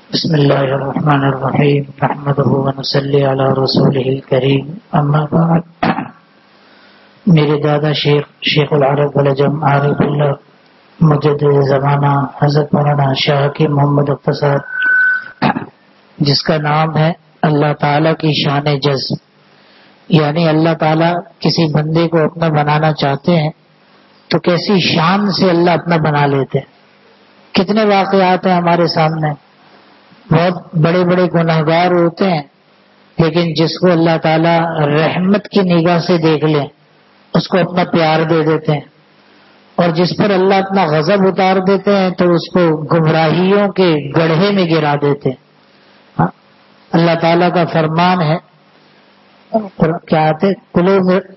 بسم اللہ الرحمن الرحیم نحمدہ ونصلی علی رسولہ الکریم اما بعد. میرے دادا شیخ العرب والعجم عارف اللہ مجدد زمانہ حضرت مولانا شاہ کی محمد اقتصاد، جس کا نام ہے اللہ تعالیٰ کی شان جذب، یعنی اللہ تعالیٰ کسی بندے کو اپنا بنانا چاہتے ہیں تو کیسی شان سے اللہ اپنا بنا لیتے ہیں. کتنے واقعات ہیں ہمارے سامنے. بہت بڑے بڑے گنہگار ہوتے ہیں، لیکن جس کو اللہ تعالیٰ رحمت کی نگاہ سے دیکھ لے اس کو اپنا پیار دے دیتے ہیں، اور جس پر اللہ اپنا غضب اتار دیتے ہیں تو اس کو گمراہیوں کے گڑھے میں گرا دیتے ہیں. اللہ تعالیٰ کا فرمان ہے، کیا آتے کلو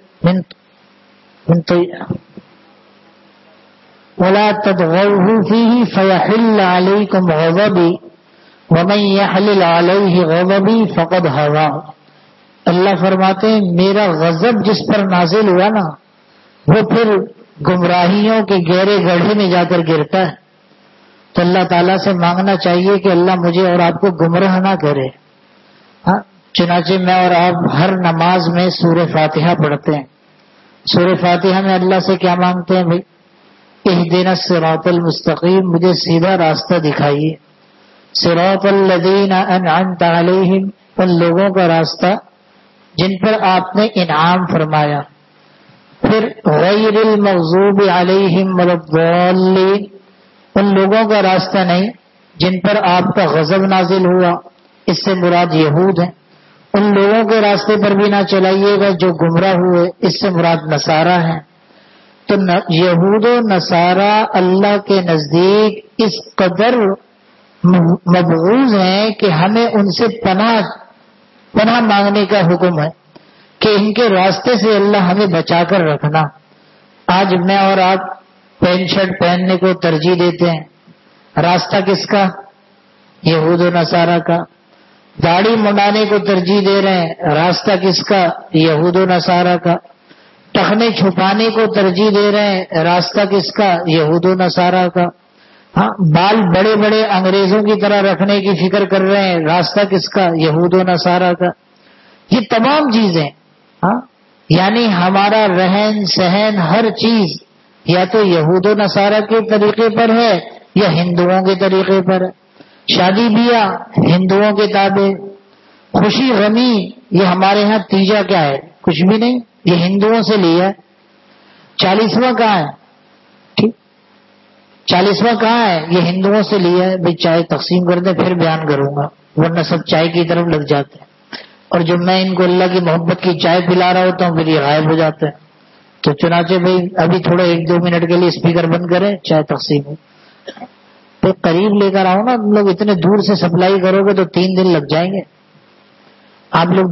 ولا تطغوا فيه فيحل عليكم غضبي ومن يحلل عليه غضبي فقد هوى. اللہ فرماتے ہیں میرا غضب جس پر نازل ہوا نا وہ پھر گمراہیوں کے گہرے گڑھے میں جا کر گرتا ہے. تو اللہ تعالیٰ سے مانگنا چاہیے کہ اللہ مجھے اور آپ کو گمراہ نہ کرے. چنانچہ میں اور آپ ہر نماز میں سورہ فاتحہ پڑھتے ہیں. سورہ فاتحہ میں اللہ سے کیا مانگتے ہیں بھائی؟ اہدنا الصراط المستقیم، مجھے سیدھا راستہ دکھائیے. صراط الذین انعمت علیہم، ان لوگوں کا راستہ جن پر آپ نے انعام فرمایا. پھر غیر المغضوب علیہم ولا الضالین، ان لوگوں کا راستہ نہیں جن پر آپ کا غضب نازل ہوا، اس سے مراد یہود ہیں. ان لوگوں کے راستے پر بھی نہ چلائیے گا جو گمراہ ہوئے، اس سے مراد نصارہ ہیں. تو یہود و نصارہ اللہ کے نزدیک اس قدر مبغوض ہیں کہ ہمیں ان سے پناہ مانگنے کا حکم ہے کہ ان کے راستے سے اللہ ہمیں بچا کر رکھنا. آج میں اور آپ پینٹ شرٹ پہننے کو ترجیح دیتے ہیں، راستہ کس کا؟ یہود و نصارہ کا. داڑھی منڈانے کو ترجیح دے رہے ہیں، راستہ کس کا؟ یہود و نصارہ کا. ٹخنے چھپانے کو ترجیح دے رہے ہیں، راستہ کس کا؟ یہود و نصارہ کا. بال بڑے بڑے انگریزوں کی طرح رکھنے کی فکر کر رہے ہیں، راستہ کس کا؟ یہود و نصارہ کا. یہ تمام چیزیں یعنی ہمارا رہن سہن ہر چیز یا تو یہود و نصارہ کے طریقے پر ہے یا ہندوؤں کے طریقے پر ہے. شادی بیاہ ہندوؤں کے تابع، خوشی غمی یہ ہمارے ہاں تیجا کیا ہے؟ کچھ بھی نہیں، یہ ہندوؤں سے لیا. 40واں کہاں ہے؟ ٹھیک، 40واں کہاں ہے؟ یہ ہندوؤں سے لیا ہے. بھائی چائے تقسیم کر دیں پھر بیان کروں گا، ورنہ سب چائے کی طرف لگ جاتے ہیں، اور جب میں ان کو اللہ کی محبت کی چائے پلا رہا ہوتا ہوں پھر یہ غائب ہو جاتے ہیں. تو چنانچہ بھائی ابھی تھوڑا 1-2 منٹ کے لیے اسپیکر بند کریں، چائے تقسیم ہو. تو قریب لے کر آؤ نا، تم لوگ اتنے دور سے سپلائی کرو گے تو 3 دن لگ جائیں گے. آپ لوگ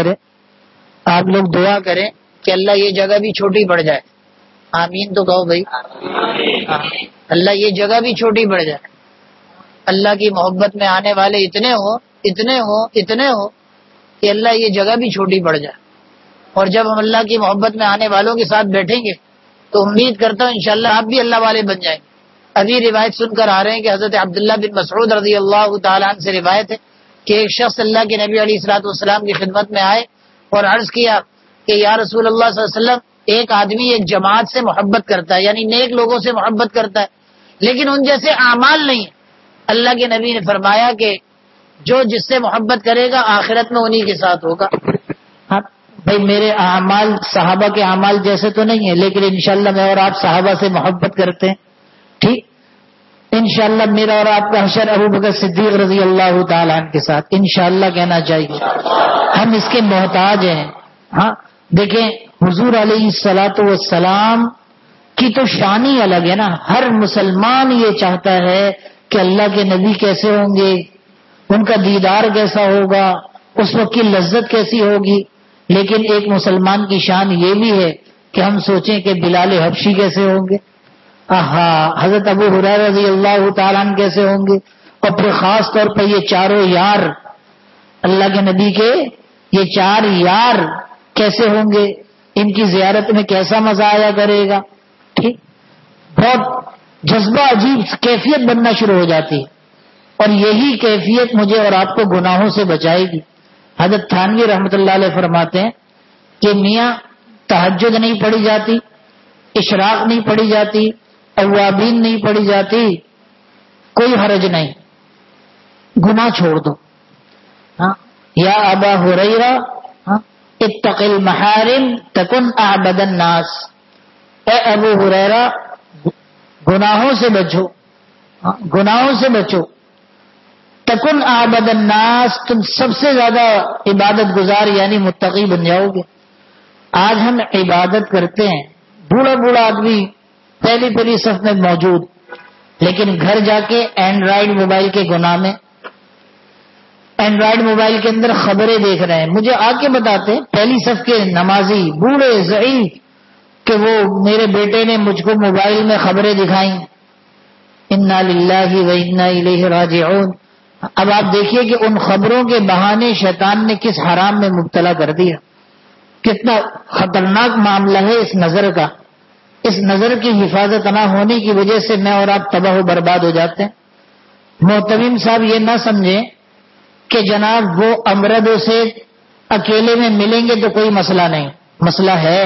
دعا کریں کہ اللہ یہ جگہ بھی چھوٹی پڑ جائے. آمین تو کہو بھائی. اللہ یہ جگہ بھی چھوٹی پڑ جائے. اللہ کی محبت میں آنے والے اتنے ہو کہ اللہ یہ جگہ بھی چھوٹی پڑ جائے. اور جب ہم اللہ کی محبت میں آنے والوں کے ساتھ بیٹھیں گے تو امید کرتا ہوں انشاءاللہ آپ بھی اللہ والے بن جائیں گے. ابھی روایت سن کر آ رہے ہیں کہ حضرت عبداللہ بن مسعود رضی اللہ تعالیٰ عنہ سے روایت ہے کہ ایک شخص اللہ کے نبی علیہ الصلوۃ والسلام کی خدمت میں آئے اور عرض کیا کہ یا رسول اللہ صلی اللہ علیہ وسلم، ایک آدمی ایک جماعت سے محبت کرتا ہے، یعنی نیک لوگوں سے محبت کرتا ہے، لیکن ان جیسے اعمال نہیں. اللہ کے نبی نے فرمایا کہ جو جس سے محبت کرے گا آخرت میں انہی کے ساتھ ہوگا. بھائی میرے اعمال صحابہ کے اعمال جیسے تو نہیں ہے، لیکن انشاءاللہ میں اور آپ صحابہ سے محبت کرتے ہیں. ٹھیک، انشاءاللہ میرا اور آپ کا حشر ابو بکر صدیق رضی اللہ تعالیٰ عنہ کے ساتھ انشاءاللہ کہنا چاہیے. ہم اس کے محتاج ہیں. دیکھیں حضور علیہ الصلوۃ والسلام کی تو شان ہی الگ ہے نا. ہر مسلمان یہ چاہتا ہے کہ اللہ کے نبی کیسے ہوں گے، ان کا دیدار کیسا ہوگا، اس وقت کی لذت کیسی ہوگی. لیکن ایک مسلمان کی شان یہ بھی ہے کہ ہم سوچیں کہ بلال حبشی کیسے ہوں گے، حضرت ابو ہریرہ رضی اللہ تعالیٰ عنہ کیسے ہوں گے، اور پھر خاص طور پر یہ چاروں یار اللہ کے نبی کے، یہ 4 یار کیسے ہوں گے، ان کی زیارت میں کیسا مزہ آیا کرے گا. ٹھیک، بہت جذبہ عجیب کیفیت بننا شروع ہو جاتی ہے. اور یہی کیفیت مجھے اور آپ کو گناہوں سے بچائے گی۔ حضرت تھانوی رحمۃ اللہ علیہ فرماتے ہیں کہ میاں تہجد نہیں پڑھی جاتی، اشراق نہیں پڑھی جاتی، اوابین نہیں پڑھی جاتی، کوئی حرج نہیں، گناہ چھوڑ دو۔ یا ابا ہریرہ اتق المحارم تکن اعبد الناس، اے ابو ہریرہ گناہوں سے بچو، گناہوں سے بچو، تکن اعبد الناس، تم سب سے زیادہ عبادت گزار یعنی متقی بن جاؤ گے۔ آج ہم عبادت کرتے ہیں، بوڑھا بوڑھا آدمی پہلی صف میں موجود، لیکن گھر جا کے اینڈرائیڈ موبائل کے گناہ میں، اینڈرائیڈ موبائل کے اندر خبریں دیکھ رہے ہیں۔ مجھے آ کے بتاتے ہیں پہلی صف کے نمازی بوڑھے ضعیف کہ وہ میرے بیٹے نے مجھ کو موبائل میں خبریں دکھائیں، انا للہ و انا الیہ راجعون۔ اب آپ دیکھیے کہ ان خبروں کے بہانے شیطان نے کس حرام میں مبتلا کر دیا۔ کتنا خطرناک معاملہ ہے اس نظر کا۔ اس نظر کی حفاظت نہ ہونے کی وجہ سے میں اور آپ تباہ و برباد ہو جاتے ہیں۔ محتمم صاحب یہ نہ سمجھیں کہ جناب وہ امردوں سے اکیلے میں ملیں گے تو کوئی مسئلہ نہیں، مسئلہ ہے،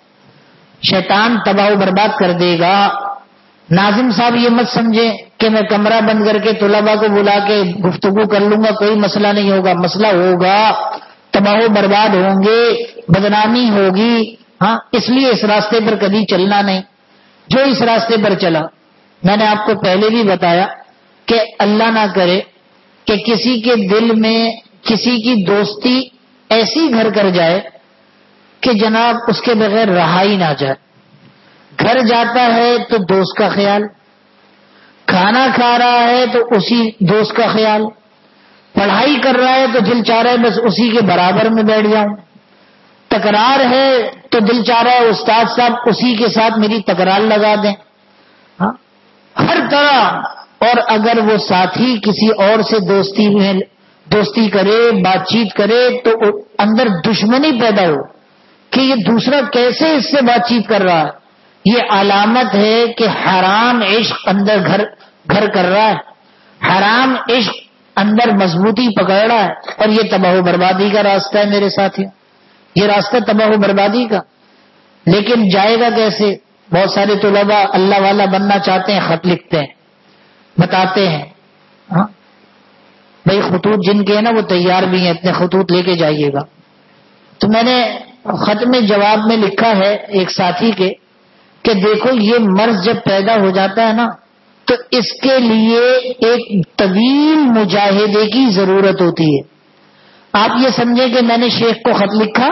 شیطان تباہ و برباد کر دے گا۔ ناظم صاحب یہ مت سمجھیں کہ میں کمرہ بند کر کے طلباء کو بلا کے گفتگو کر لوں گا، کوئی مسئلہ نہیں ہوگا، مسئلہ ہوگا، تباہ و برباد ہوں گے، بدنامی ہوگی۔ ہاں، اس لیے اس راستے پر کبھی چلنا نہیں۔ جو اس راستے پر چلا، میں نے آپ کو پہلے بھی بتایا کہ اللہ نہ کرے کہ کسی کے دل میں کسی کی دوستی ایسی گھر کر جائے کہ جناب اس کے بغیر رہا ہی نہ جائے۔ گھر جاتا ہے تو دوست کا خیال، کھانا کھا رہا ہے تو اسی دوست کا خیال، پڑھائی کر رہا ہے تو دل چاہ رہا ہے بس اسی کے برابر میں بیٹھ جاؤں، تکرار ہے تو دل چاہ رہا ہے استاد صاحب اسی کے ساتھ میری تکرار لگا دیں۔ ہاں، ہر طرح۔ اور اگر وہ ساتھی کسی اور سے دوستی کرے، بات چیت کرے تو اندر دشمنی پیدا ہو کہ یہ دوسرا کیسے اس سے بات چیت کر رہا ہے، یہ علامت ہے کہ حرام عشق اندر گھر کر رہا ہے، حرام عشق اندر مضبوطی پکڑ رہا ہے، اور یہ تباہ و بربادی کا راستہ ہے میرے ساتھیوں، یہ راستہ تباہ و بربادی کا۔ لیکن جائے گا کیسے؟ بہت سارے طلباء اللہ والا بننا چاہتے ہیں، خط لکھتے ہیں، بتاتے ہیں ہاں بھائی خطوط جن کے ہیں نا وہ تیار بھی ہیں، اپنے خطوط لے کے جائیے گا۔ تو میں نے خط میں جواب میں لکھا ہے ایک ساتھی کے کہ دیکھو یہ مرض جب پیدا ہو جاتا ہے نا تو اس کے لیے ایک طویل مجاہدے کی ضرورت ہوتی ہے۔ آپ یہ سمجھیں کہ میں نے شیخ کو خط لکھا،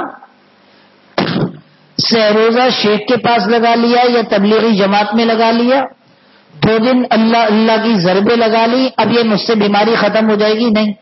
سہروزہ شیخ کے پاس لگا لیا یا تبلیغی جماعت میں لگا لیا، 2 دن اللہ اللہ کی ضربیں لگا لی، اب یہ مجھ سے بیماری ختم ہو جائے گی؟ نہیں،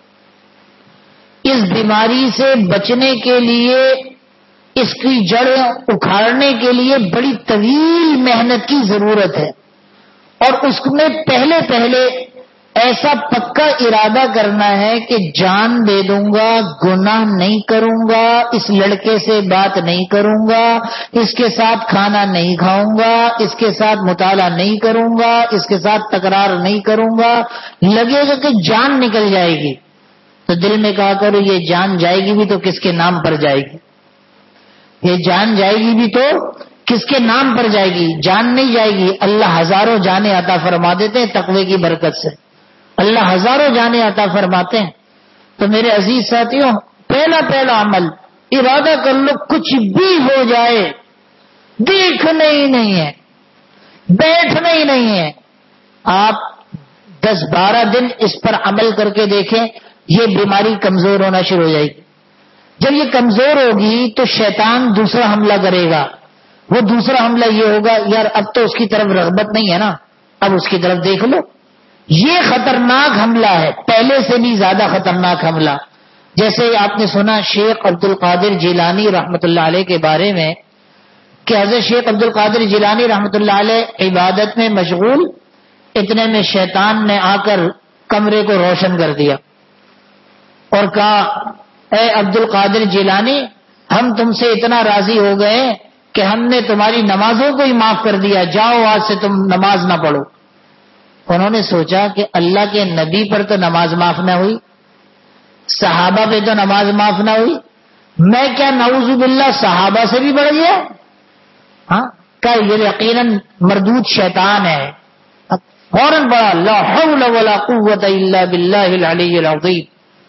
اس بیماری سے بچنے کے لیے، اس کی جڑ اکھاڑنے کے لیے بڑی طویل محنت کی ضرورت ہے، اور اس میں پہلے ایسا پکا ارادہ کرنا ہے کہ جان دے دوں گا، گناہ نہیں کروں گا، اس لڑکے سے بات نہیں کروں گا، اس کے ساتھ کھانا نہیں کھاؤں گا، اس کے ساتھ مطالعہ نہیں کروں گا، اس کے ساتھ تکرار نہیں کروں گا، لگے گا کہ جان نکل جائے گی تو دل میں کہا کرو یہ جان جائے گی بھی تو کس کے نام پر جائے گی، یہ جان جائے گی بھی تو کس کے نام پر جائے گی؟ جان نہیں جائے گی، اللہ ہزاروں جانیں عطا فرما دیتے ہیں تقوی کی برکت سے، اللہ ہزاروں جانیں عطا فرماتے ہیں۔ تو میرے عزیز ساتھیوں، پہلا عمل ارادہ کر لو، کچھ بھی ہو جائے دیکھنا ہی نہیں ہے، بیٹھنا ہی نہیں ہے۔ آپ 10-12 دن اس پر عمل کر کے دیکھیں، یہ بیماری کمزور ہونا شروع ہو جائے گی۔ جب یہ کمزور ہوگی تو شیطان دوسرا حملہ کرے گا، وہ دوسرا حملہ یہ ہوگا یار اب تو اس کی طرف رغبت نہیں ہے نا، اب اس کی طرف دیکھ لو۔ یہ خطرناک حملہ ہے، پہلے سے بھی زیادہ خطرناک حملہ۔ جیسے آپ نے سنا شیخ عبد القادر جیلانی رحمت اللہ علیہ کے بارے میں کہ حضرت شیخ عبد القادر جیلانی رحمت اللہ علیہ عبادت میں مشغول، اتنے میں شیطان نے آ کر کمرے کو روشن کر دیا اور کہا اے عبد القادر جیلانی، ہم تم سے اتنا راضی ہو گئے کہ ہم نے تمہاری نمازوں کو ہی معاف کر دیا، جاؤ آج سے تم نماز نہ پڑھو۔ انہوں نے سوچا کہ اللہ کے نبی پر تو نماز معاف نہ ہوئی، صحابہ پہ تو نماز معاف نہ ہوئی، میں کیا نعوذ باللہ صحابہ سے بھی بڑھ گیا؟ ہاں کہ یہ یقیناً مردود شیطان ہے. فوراً بڑا لا حول ولا قوت الا باللہ العلی العظیم.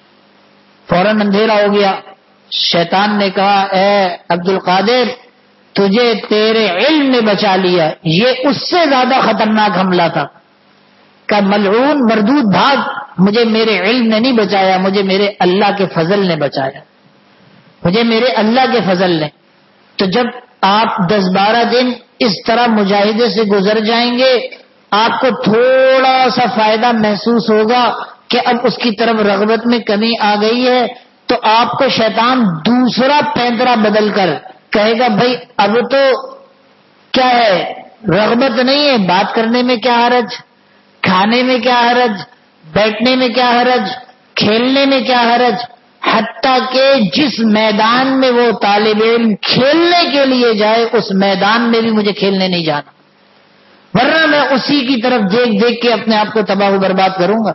فوراً اندھیرا ہو گیا. شیطان نے کہا اے عبد القادر تجھے تیرے علم نے بچا لیا، یہ اس سے زیادہ خطرناک حملہ تھا. کہ ملعون مردود بھاگ، مجھے میرے علم نے نہیں بچایا، مجھے میرے اللہ کے فضل نے بچایا، مجھے میرے اللہ کے فضل نے. تو جب آپ 10-12 دن اس طرح مجاہدے سے گزر جائیں گے آپ کو تھوڑا سا فائدہ محسوس ہوگا کہ اب اس کی طرف رغبت میں کمی آ گئی ہے، تو آپ کو شیطان دوسرا پینترا بدل کر کہے گا بھائی اب تو کیا ہے، رغبت نہیں ہے، بات کرنے میں کیا حرج، کھانے میں کیا حرج، بیٹھنے میں کیا حرج، کھیلنے میں کیا حرج. حتیٰ کہ جس میدان میں وہ طالب علم کھیلنے کے لیے جائے اس میدان میں بھی مجھے کھیلنے نہیں جانا، ورنہ میں اسی کی طرف دیکھ دیکھ کے اپنے آپ کو تباہ و برباد کروں گا.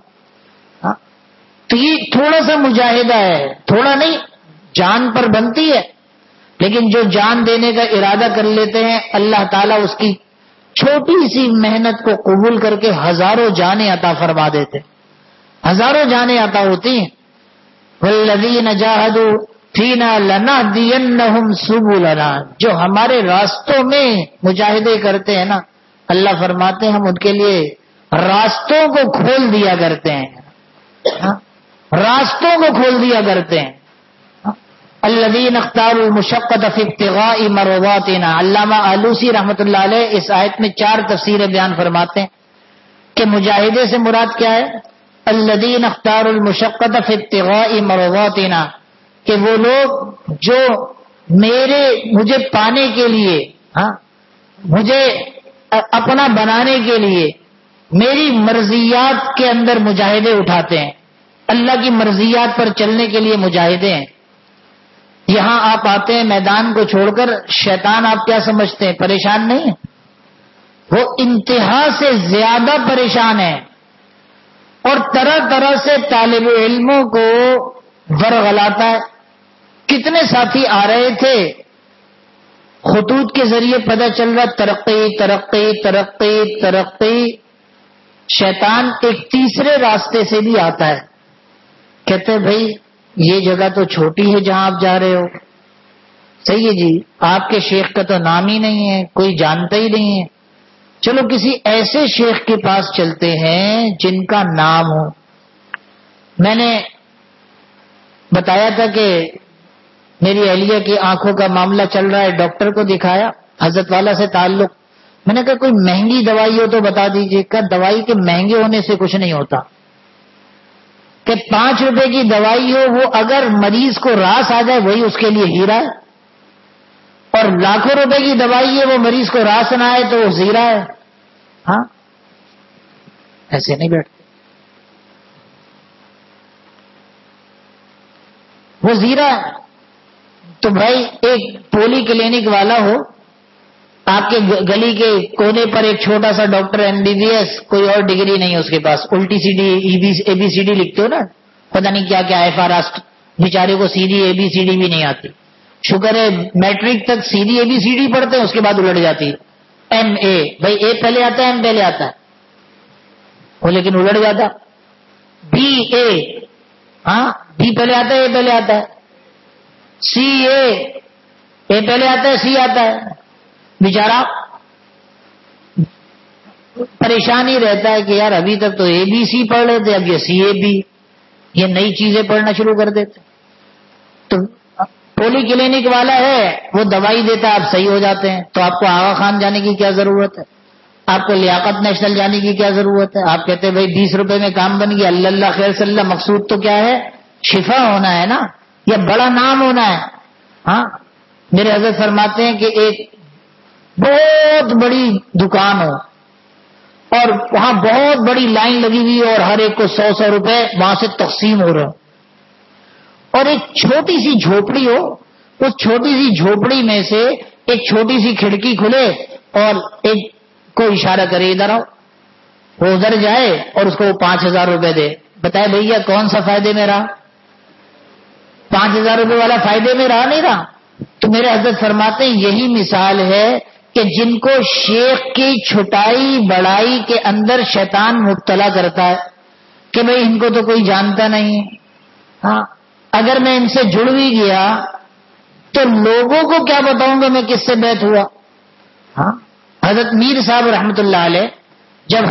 تو یہ تھوڑا سا مجاہدہ ہے، تھوڑا نہیں، جان پر بنتی ہے، لیکن جو جان دینے کا ارادہ کر لیتے ہیں اللہ تعالیٰ اس کی چھوٹی سی محنت کو قبول کر کے ہزاروں جانیں عطا فرما دیتے، ہزاروں جانیں عطا ہوتی ہیں. والذین جاہدوا فینا لنہدینہم سبلنا، جو ہمارے راستوں میں مجاہدے کرتے ہیں نا، اللہ فرماتے ہیں ہم ان کے لیے راستوں کو کھول دیا کرتے ہیں، راستوں کو کھول دیا کرتے ہیں. الذین اختاروا المشقۃ فی ابتغاء مرضاتنا. علامہ آلوسی رحمۃ اللہ علیہ اس آیت میں 4 تفسیریں بیان فرماتے ہیں کہ مجاہدے سے مراد کیا ہے. الذین اختاروا المشقۃ فی ابتغاء مرضاتنا، کہ وہ لوگ جو مجھے پانے کے لیے، مجھے اپنا بنانے کے لیے میری مرضیات کے اندر مجاہدے اٹھاتے ہیں، اللہ کی مرضیات پر چلنے کے لیے مجاہدے ہیں. یہاں آپ آتے ہیں میدان کو چھوڑ کر، شیطان آپ کیا سمجھتے ہیں، پریشان نہیں ہے، وہ انتہا سے زیادہ پریشان ہے اور طرح طرح سے طالب علموں کو ورغلاتا ہے. کتنے ساتھی آ رہے تھے، خطوط کے ذریعے پتہ چل رہا ترقی ترقی ترقی ترقی. شیطان ایک تیسرے راستے سے بھی آتا ہے، کہتے ہیں بھائی یہ جگہ تو چھوٹی ہے جہاں آپ جا رہے ہو، صحیح ہے جی، آپ کے شیخ کا تو نام ہی نہیں ہے، کوئی جانتا ہی نہیں ہے، چلو کسی ایسے شیخ کے پاس چلتے ہیں جن کا نام ہو. میں نے بتایا تھا کہ میری اہلیہ کی آنکھوں کا معاملہ چل رہا ہے، ڈاکٹر کو دکھایا، حضرت والا سے تعلق. میں نے کہا کوئی مہنگی دوائی ہو تو بتا دیجئے. کہ دوائی کے مہنگے ہونے سے کچھ نہیں ہوتا، کہ 5 روپے کی دوائی ہو وہ اگر مریض کو راس آ جائے وہی اس کے لیے ہیرا ہے، اور لاکھوں روپے کی دوائی ہے وہ مریض کو راس نہ آئے تو وہ زیرہ ہے. ہاں ایسے نہیں بیٹھتے، وہ زیرہ ہے. تو بھائی ایک پولی کلینک والا ہو، آپ کے گلی کے کونے پر ایک چھوٹا سا ڈاکٹر MBBS، کوئی اور ڈگری نہیں اس کے پاس، الٹی سیدھی ABCD لکھتے ہو نا، پتہ نہیں کیا کیا FRST، بیچارے کو سیدھی ABCD بھی نہیں آتی. شکر ہے میٹرک تک سیدھی ABCD پڑھتے ہیں، اس کے بعد الٹ جاتی ہے. MA، بھائی A پہلے آتا ہے M پہلے آتا ہے وہ، لیکن الٹ جاتا. BA، ہاں B پہلے آتا ہے A پہلے آتا ہے. CA، A پہلے آتا ہے C آتا ہے. بیچارہ پریشان ہی رہتا ہے کہ یار ابھی تک تو ABC پڑھ رہے تھے، اب یہ CAB، یہ نئی چیزیں پڑھنا شروع کر دیتے. تو پولی کلینک والا ہے وہ دوائی دیتا ہے، آپ صحیح ہو جاتے ہیں. تو آپ کو آغا خان جانے کی کیا ضرورت ہے، آپ کو لیاقت نیشنل جانے کی کیا ضرورت ہے. آپ کہتے ہیں بھائی 20 روپے میں کام بن گیا، اللہ اللہ خیر صلی اللہ. مقصود تو کیا ہے، شفا ہونا ہے نا، یا بڑا نام ہونا ہے. ہاں میرے حضرت فرماتے ہیں کہ ایک بہت بڑی دکان ہو اور وہاں بہت بڑی لائن لگی ہوئی اور ہر ایک کو 100 روپے وہاں سے تقسیم ہو رہے، اور ایک چھوٹی سی جھوپڑی ہو، اس چھوٹی سی جھوپڑی میں سے ایک چھوٹی سی کھڑکی کھلے اور ایک کو اشارہ کرے ادھر آؤ. وہ ادھر جائے اور اس کو 5,000 روپے دے. بتائے بھیا کون سا فائدے میں رہا؟ 5,000 روپے والا فائدے میں رہا نہیں رہا. تو میرے حضرت فرماتے ہیں یہی مثال ہے کہ جن کو شیخ کی چھٹائی بڑائی کے اندر شیطان مبتلا کرتا ہے کہ بھئی ان کو تو کوئی جانتا نہیں ہے. ہاں اگر میں ان سے جڑ بھی گیا تو لوگوں کو کیا بتاؤں گا میں کس سے بیعت ہوا. ہاں حضرت میر صاحب رحمت اللہ علیہ جب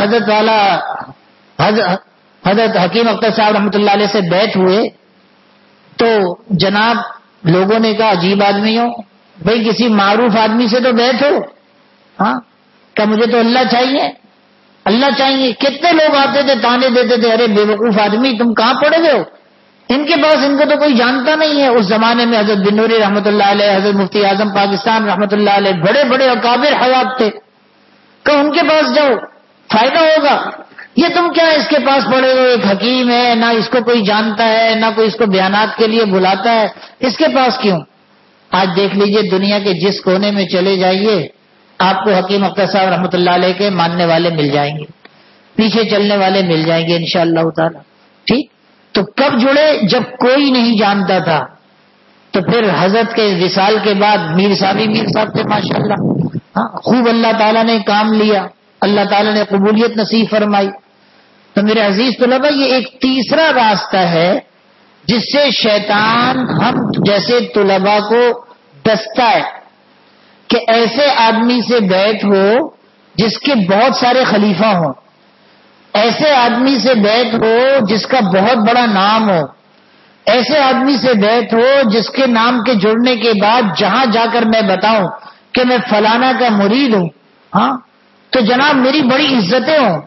حضرت حکیم اختر صاحب رحمت اللہ علیہ سے بیعت ہوئے تو جناب لوگوں نے کہا عجیب آدمی ہو بھئی کسی معروف آدمی سے تو بیعت ہو. ہاں کہ مجھے تو اللہ چاہیے اللہ چاہیے. کتنے لوگ آتے تھے تانے دیتے تھے ارے بے وقوف آدمی تم کہاں پڑے ہوئے ہو, ان کے پاس ان کو تو کوئی جانتا نہیں ہے. اس زمانے میں حضرت بن نوری رحمۃ اللہ علیہ, حضرت مفتی اعظم پاکستان رحمۃ اللہ علیہ, بڑے بڑے اکابر حضرات تھے کہ ان کے پاس جاؤ فائدہ ہوگا. یہ تم کیا اس کے پاس پڑے ہوئے, ایک حکیم ہے نہ اس کو کوئی جانتا ہے نہ کوئی اس کو بیانات کے لیے بلاتا ہے, اس کے پاس کیوں. آج دیکھ لیجئے دنیا کے جس کونے میں چلے جائیے آپ کو حکیم اختر صاحب رحمۃ اللہ علیہ کے ماننے والے مل جائیں گے, پیچھے چلنے والے مل جائیں گے انشاءاللہ تعالی. ٹھیک تو کب جڑے جب کوئی نہیں جانتا تھا. تو پھر حضرت کے وصال کے بعد میر صاحب تھے ماشاءاللہ. ہاں خوب اللہ تعالیٰ نے کام لیا, اللہ تعالیٰ نے قبولیت نصیب فرمائی. تو میرے عزیز طلباء یہ ایک تیسرا راستہ ہے جس سے شیطان ہم جیسے طلباء کو ڈستا ہے کہ ایسے آدمی سے بیعت ہو جس کے بہت سارے خلیفہ ہوں, ایسے آدمی سے بیعت ہو جس کا بہت بڑا نام ہو, ایسے آدمی سے بیعت ہو جس کے نام کے جڑنے کے بعد جہاں جا کر میں بتاؤں کہ میں فلانا کا مرید ہوں, ہاں تو جناب میری بڑی عزتیں ہوں.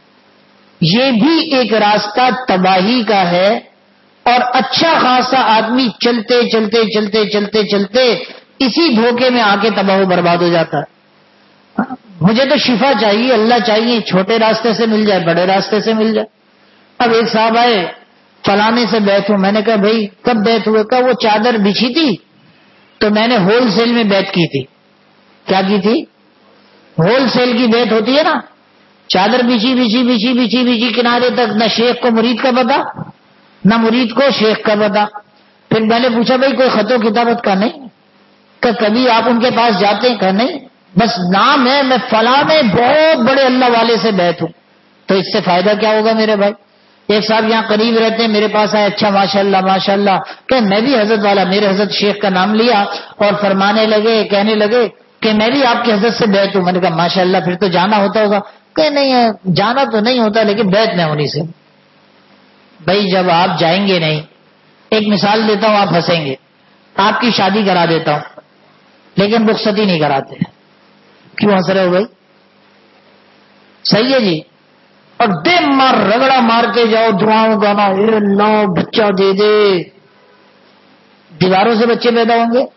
یہ بھی ایک راستہ تباہی کا ہے. اور اچھا خاصا آدمی چلتے چلتے چلتے چلتے چلتے اسی دھوکے میں آ کے تباہ و برباد ہو جاتا ہے. مجھے تو شفا چاہیے اللہ چاہیے, چھوٹے راستے سے مل جائے بڑے راستے سے مل جائے. اب ایک صاحب آئے فلانے سے بیعت ہوں. میں نے کہا بھائی کب بیعت ہوئے؟ کہا وہ چادر بچھی تھی تو میں نے ہول سیل میں بیعت کی تھی. کیا کی تھی؟ ہول سیل کی بیعت ہوتی ہے نا, چادر بچھی بچھی بچھی بچھی بچھی کنارے تک, نہ شیخ کو مرید کا پتا نہ مرید کو شیخ کا پتا. پھر میں نے پوچھا بھائی کوئی خط و کتابت کا نہیں؟ کہ کبھی آپ ان کے پاس جاتے ہیں؟ کہ نہیں, بس نام ہے میں فلاں میں بہت بڑے اللہ والے سے بیعت ہوں. تو اس سے فائدہ کیا ہوگا میرے بھائی؟ ایک صاحب یہاں قریب رہتے ہیں میرے پاس آئے, اچھا ماشاءاللہ ماشاءاللہ, کہ میں بھی حضرت والا, میرے حضرت شیخ کا نام لیا اور فرمانے لگے کہنے لگے کہ میں بھی آپ کی حضرت سے بیعت ہوں. میں نے کہا ماشاءاللہ پھر تو جانا ہوتا ہوگا. کہ نہیں ہے جانا تو نہیں ہوتا لیکن بیعت میں ہونی سے. بھائی جب آپ جائیں گے نہیں, ایک مثال دیتا ہوں آپ ہنسیں گے, آپ کی شادی کرا دیتا ہوں لیکن رخصتی نہیں کراتے. کیوں ہنس رہے ہو بھائی؟ صحیح ہے جی. اور دم مار رگڑا مار کے جاؤ, دعاؤں گانا, اے اللہ بچہ دے دے. دیواروں سے بچے پیدا ہوں گے,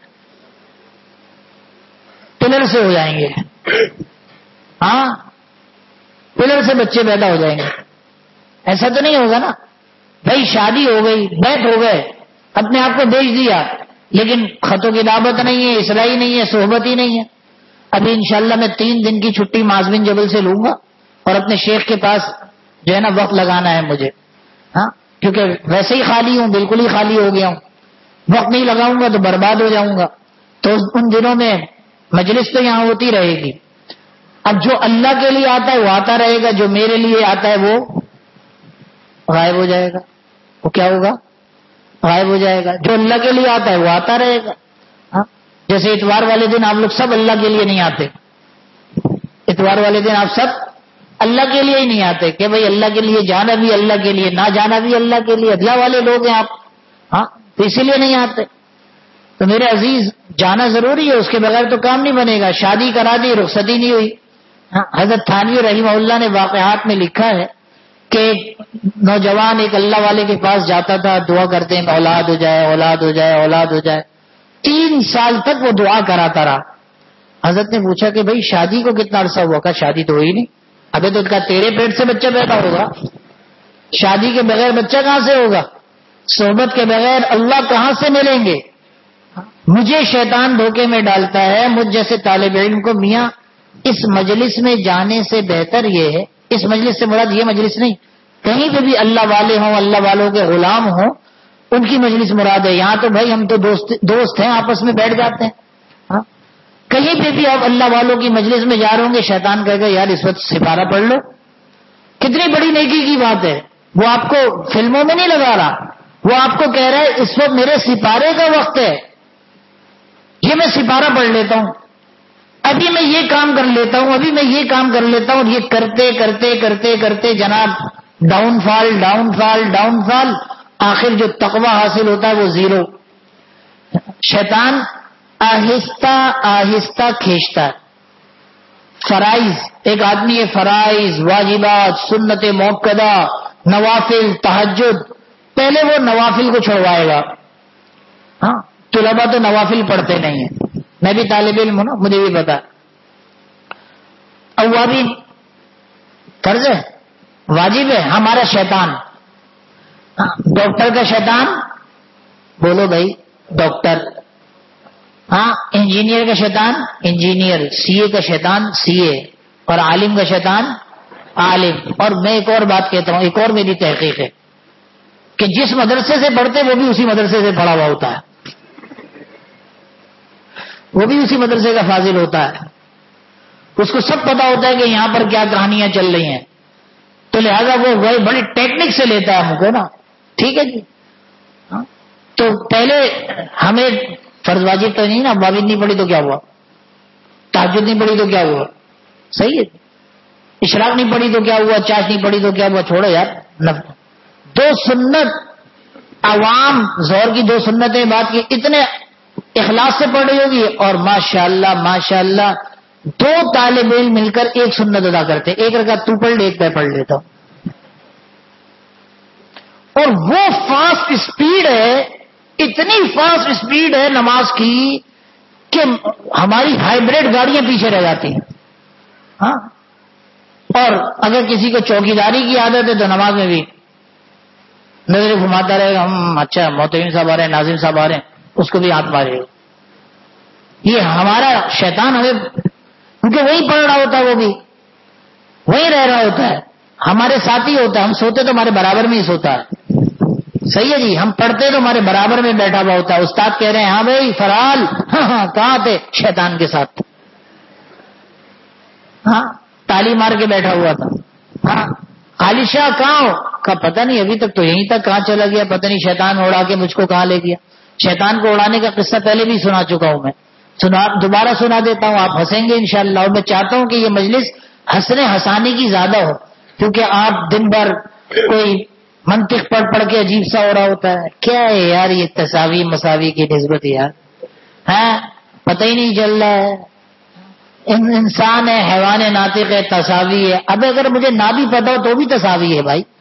پلر سے ہو جائیں گے. ہاں پلر سے بچے پیدا ہو جائیں گے. ایسا تو نہیں ہوگا نا بھائی. شادی ہو گئی, بیعت ہو گئے, اپنے آپ کو بیچ دیا, لیکن خطوں کی دعوت نہیں ہے, اصلاحی نہیں ہے, صحبت ہی نہیں ہے. ابھی انشاءاللہ میں 3 دن کی چھٹی معاذ بن جبل سے لوں گا اور اپنے شیخ کے پاس جو ہے نا وقت لگانا ہے مجھے. ہاں کیونکہ ویسے ہی خالی ہوں, بالکل ہی خالی ہو گیا ہوں. وقت نہیں لگاؤں گا تو برباد ہو جاؤں گا. تو ان دنوں میں مجلس تو یہاں ہوتی رہے گی. اب جو اللہ کے لیے آتا ہے وہ آتا رہے گا, جو میرے لیے آتا ہے وہ غائب ہو جائے گا. وہ کیا ہوگا؟ غائب ہو جائے گا. جو اللہ کے لیے آتا ہے وہ آتا رہے گا. ہاں جیسے اتوار والے دن آپ لوگ سب اللہ کے لیے نہیں آتے, اتوار والے دن آپ سب اللہ کے لیے ہی نہیں آتے کہ بھئی اللہ کے لیے جانا بھی اللہ کے لیے, نہ جانا بھی اللہ کے لیے. اللہ والے لوگ ہیں آپ, ہاں تو اسی لیے نہیں آتے. تو میرے عزیز جانا ضروری ہے, اس کے بغیر تو کام نہیں بنے گا. شادی کرا دی, رخصتی نہیں ہوئی. ہاں حضرت تھانوی رحمہ اللہ نے واقعات میں لکھا ہے کہ نوجوان ایک اللہ والے کے پاس جاتا تھا, دعا کرتے ہیں اولاد ہو جائے اولاد ہو جائے اولاد ہو جائے. 3 سال تک وہ دعا کراتا رہا. حضرت نے پوچھا کہ بھئی شادی کو کتنا عرصہ ہوا؟ کہا شادی تو ہوئی نہیں. ابھی تو تیرے پیٹ سے بچہ پیدا ہوگا, شادی کے بغیر بچہ کہاں سے ہوگا؟ صحبت کے بغیر اللہ کہاں سے ملیں گے؟ مجھے شیطان دھوکے میں ڈالتا ہے, مجھ جیسے طالب علم کو, میاں اس مجلس میں جانے سے بہتر یہ ہے اس مجلس سے مراد یہ مجلس نہیں، کہیں پہ بھی اللہ والے ہوں، اللہ والوں کے غلام ہوں، ان کی مجلس مراد ہے. یہاں تو بھائی ہم تو دوست ہیں، آپس میں بیٹھ جاتے ہیں. ہاں کہیں پہ بھی آپ اللہ والوں کی مجلس میں جا رہے ہوں گے، شیطان کہے گا یار اس وقت سپارہ پڑھ لو. کتنی بڑی نیکی کی بات ہے. وہ آپ کو فلموں میں نہیں لگا رہا، وہ آپ کو کہہ رہا ہے اس وقت میرے سپارے کا وقت ہے، یہ میں سپارہ پڑھ لیتا ہوں، ابھی میں یہ کام کر لیتا ہوں، ابھی میں یہ کام کر لیتا ہوں. یہ کرتے کرتے کرتے کرتے جناب down fall down fall down fall, آخر جو تقوی حاصل ہوتا ہے وہ زیرو. شیطان آہستہ آہستہ کھینچتا ہے. فرائض، ایک آدمی ہے فرائض، واجبات، سنت موقدہ، نوافل، تہجد، پہلے وہ نوافل کو چھوڑوائے گا. ہاں طلباء تو نوافل پڑھتے نہیں ہیں، میں بھی طالب علم ہوں نا، مجھے بھی پتا. اوابین فرض ہے، واجب ہے. ہمارا شیطان، ڈاکٹر کا شیطان، بولو بھائی ڈاکٹر. ہاں انجینئر کا شیطان انجینئر، سی اے کا شیطان سی اے، اور عالم کا شیطان عالم. اور میں ایک اور بات کہتا ہوں، ایک اور میری تحقیق ہے کہ جس مدرسے سے پڑھتے وہ بھی اسی مدرسے سے پڑھا ہوا ہوتا ہے، وہ بھی اسی مدرسے کا فاضل ہوتا ہے. اس کو سب پتا ہوتا ہے کہ یہاں پر کیا کہانیاں چل رہی ہیں، تو لہذا وہ بڑی ٹیکنک سے لیتا ہے ہم کو نا. ٹھیک ہے جی. تو پہلے ہمیں فرض واجب تو نہیں نا، ابوابین نہیں پڑھی تو کیا ہوا، تہجد نہیں پڑھی تو کیا ہوا، صحیح ہے. اشراق نہیں پڑھی تو کیا ہوا، چاش نہیں پڑھی تو کیا ہوا، چھوڑو یار. دو سنت عوام ظہر کی، دو سنتیں بات کی اتنے اخلاص سے پڑھ رہی ہوگی، اور ماشاءاللہ ماشاءاللہ دو طالب علم مل کر ایک سنت ادا کرتے، ایک رکعت تو پڑھ لے ایک میں پڑھ لیتا ہوں. اور وہ فاسٹ اسپیڈ ہے، اتنی فاسٹ اسپیڈ ہے نماز کی کہ ہماری ہائیبریڈ گاڑیاں پیچھے رہ جاتی ہیں. ہاں اور اگر کسی کو چوکیداری کی عادت ہے تو نماز میں بھی نظر گھماتا رہے گا، ہم اچھا محتمم صاحب آ رہے ہیں، ناظم صاحب آ رہے ہیں، اس کو بھی ہاتھ مارے گا. یہ ہمارا شیطان ہمیں، کیونکہ وہی پڑھ رہا ہوتا ہے، وہ بھی وہی رہ رہا ہوتا ہے، ہمارے ساتھ ہی ہوتا ہے. ہم سوتے تو ہمارے برابر میں ہی سوتا ہے، صحیح ہے جی. ہم پڑھتے تو ہمارے برابر میں بیٹھا ہوا ہوتا ہے. استاد کہہ رہے ہیں ہاں بھائی فرال، ہاں کہاں تھے، شیطان کے ساتھ. ہاں تالی مار کے بیٹھا ہوا تھا. ہاں خالد شاہ کہاں ہو، کا پتہ نہیں، ابھی تک تو یہیں تک، کہاں چلا گیا پتہ نہیں، شیطان اڑا کے مجھ کو کہاں لے گیا. شیطان کو اڑانے کا قصہ پہلے بھی سنا چکا ہوں میں، دوبارہ سنا دیتا ہوں، آپ ہنسیں گے انشاءاللہ. اور میں چاہتا ہوں کہ یہ مجلس ہنسنے ہنسانے کی زیادہ ہو، کیونکہ آپ دن بھر کوئی منطق پڑھ پڑھ کے عجیب سا ہو رہا ہوتا ہے. کیا ہے یار یہ تساوی مساوی کی نسبت یار، ہاں پتہ ہی نہیں چل رہا ہے. انسان ہے، حیوان ناطق ہے، تساوی ہے. اب اگر مجھے نہ بھی پتا ہو تو بھی تساوی ہے بھائی.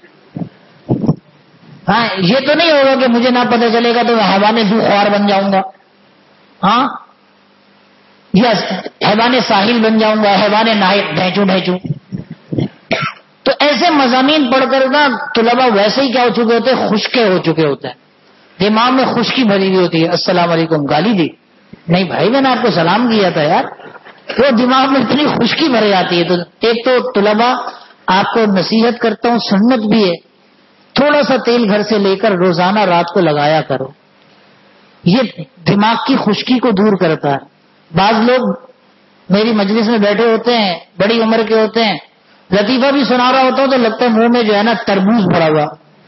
ہاں یہ تو نہیں ہوگا کہ مجھے نہ پتہ چلے گا تو میں حیوان ذو خوار بن جاؤں گا، ہاں یا حیوان ساحل بن جاؤں گا، حیوان نائق ڈھینچو ڈھینچو. تو ایسے مضامین پڑھ کر نا طلباء ویسے ہی کیا ہو چکے ہوتے ہیں، خشکے ہو چکے ہوتے ہیں، دماغ میں خشکی بھری ہوئی ہوتی ہے. السلام علیکم گالی دی، نہیں بھائی میں نے آپ کو سلام کیا تھا یار. وہ دماغ میں اتنی خشکی بھر جاتی ہے. تو ایک تو طلباء آپ کو نصیحت کرتا ہوں، سنت بھی ہے، تھوڑا سا تیل گھر سے لے کر روزانہ رات کو لگایا کرو، یہ دماغ کی خشکی کو دور کرتا ہے. بعض لوگ میری مجلس میں بیٹھے ہوتے ہیں، بڑی عمر کے ہوتے ہیں، لطیفہ بھی سنا رہا ہوتا ہوں تو لگتا ہے منہ میں جو ہے نا تربوز بھرا ہوا.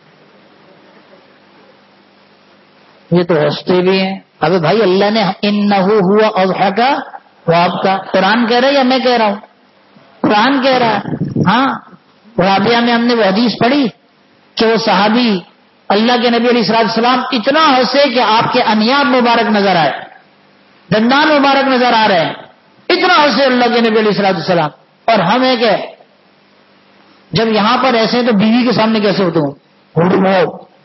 یہ تو ہنستے بھی ہیں. ابے بھائی اللہ نے انہو ہوا اضحک، وہ آپ کا قرآن کہہ رہا ہے یا میں کہہ رہا ہوں؟ قرآن کہہ رہا ہے. ہاں رابعہ میں ہم نے وہ حدیث پڑھی کہ وہ صحابی اللہ کے نبی علیہ السلام اتنا ہنسے کہ آپ کے انیاب مبارک نظر آئے، دندان مبارک نظر آ رہے ہیں، اتنا ہنسے اللہ کے نبی علیہ السلام. اور ہم ہے کہ جب یہاں پر ایسے ہیں تو بیوی کے سامنے کیسے ہوتے ہوں،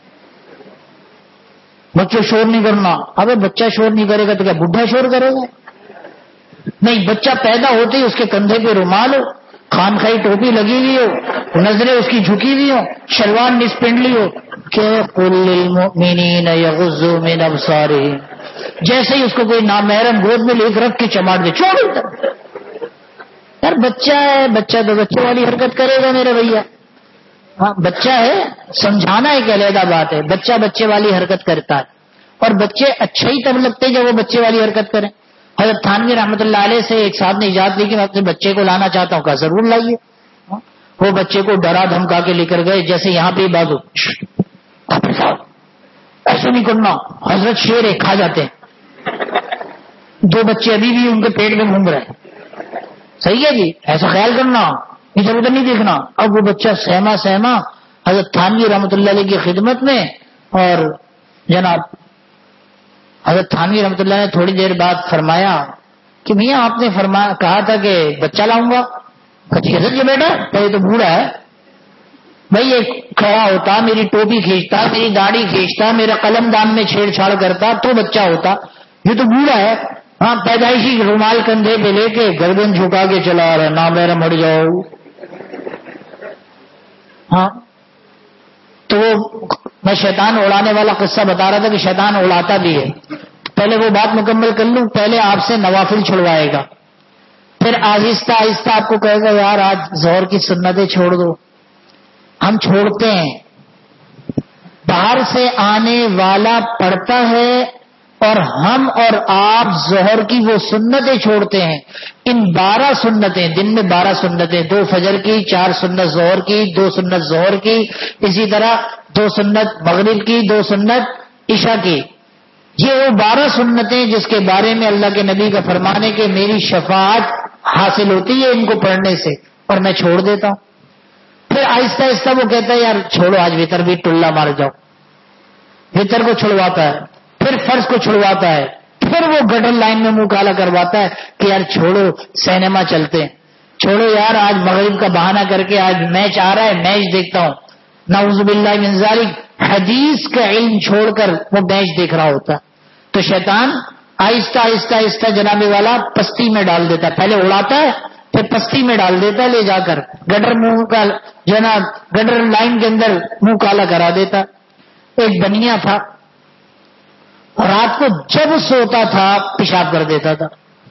بچے شور نہیں کرنا. ابے بچہ شور نہیں کرے گا تو کیا بڈھا شور کرے گا؟ نہیں، بچہ پیدا ہوتے ہی اس کے کندھے پہ رومال ہو، خانخائی ٹوپی لگی ہوئی ہو، نظریں اس کی جھکی ہوئی ہو، شلوار نصف پنڈلی ہو، کہ قل للمؤمنین یغضوا من ابصارہم، جیسے ہی اس کو کوئی نامحرم گود میں لے کر رکھ کے چماٹ دے، چھوڑ ادھر. یار بچہ ہے، بچہ تو بچے والی حرکت کرے گا میرے بھیا. ہاں بچہ ہے، سمجھانا ایک علیحدہ بات ہے. بچہ بچے والی حرکت کرتا ہے، اور بچے اچھا ہی تب لگتے جب وہ بچے والی حرکت کریں. حضرت تھانوی رحمۃ اللہ علیہ سے ایک صاحب نے ایجاد دی کہ میں اپنے بچے کو لانا چاہتا ہوں. کہا ضرور لائیے. وہ بچے کو ڈرا دھمکا کے لے کر گئے، جیسے یہاں پہ بازو ایسے نہیں کرنا، حضرت شیر ہے کھا جاتے ہیں. 2 بچے ابھی بھی ان کے پیٹ میں گھوم رہے ہیں. صحیح ہے جی، ایسا خیال کرنا، ادھر ادھر نہیں دیکھنا. اب وہ بچہ سہما حضرت تھانوی رحمۃ اللہ علیہ کی خدمت میں، اور جناب حضرت تھانوی رحمۃ اللہ نے تھوڑی دیر بعد فرمایا کہ میاں آپ نے کہا تھا کہ بچہ لاؤں گا. حضرت یہ بیٹا پہلے تو بوڑھا ہے بھائی، یہ کھڑا ہوتا، میری ٹوپی کھینچتا، میری داڑھی کھینچتا، میرا قلم دان میں چھیڑ چھاڑ کرتا تو بچہ ہوتا. یہ تو بوڑھا ہے. ہاں پیدائشی رومال کندھے پہ لے کے گردن جھکا کے چلا رہا ہے، نہ میرا مر جاؤ. ہاں تو میں شیطان اڑانے والا قصہ بتا رہا تھا کہ شیطان اڑاتا بھی ہے. پہلے وہ بات مکمل کر لوں. پہلے آپ سے نوافل چھڑوائے گا، پھر آہستہ آہستہ آپ کو کہے گا یار آج ظہر کی سنتیں چھوڑ دو. ہم چھوڑتے ہیں، باہر سے آنے والا پڑھتا ہے، اور ہم اور آپ ظہر کی وہ سنتیں چھوڑتے ہیں. ان 12 سنتیں، دن میں 12 سنتیں، 2 فجر کی، 4 سنت ظہر کی، 2 سنت ظہر کی، اسی طرح 2 سنت مغرب کی، 2 سنت عشاء کی. یہ وہ 12 سنتیں جس کے بارے میں اللہ کے نبی کا فرمان ہے کہ میری شفاعت حاصل ہوتی ہے ان کو پڑھنے سے، اور میں چھوڑ دیتا ہوں. پھر آہستہ آہستہ وہ کہتا ہے یار چھوڑو آج وتر بھی ٹلا مار جاؤ. وتر کو چھڑواتا ہے، پھر فرض کو چھڑواتا ہے، پھر وہ گٹر لائن میں منہ کالا کرواتا ہے کہ یار چھوڑو سینما چلتے ہیں، چھوڑو یار آج مغرب کا بہانہ کر کے آج میچ آ رہا ہے میچ دیکھتا ہوں. نعوذ باللہ من ذالک، حدیث کا علم چھوڑ کر وہ میچ دیکھ رہا ہوتا. تو شیطان آہستہ آہستہ آہستہ جناب والا پستی میں ڈال دیتا ہے. پہلے اڑاتا ہے، پھر پستی میں ڈال دیتا ہے، لے جا کر گٹر منہ کا جناب گٹر لائن کے اندر منہ کالا کرا دیتا. ایک بنیا تھا، رات کو جب سوتا تھا پیشاب کر دیتا تھا.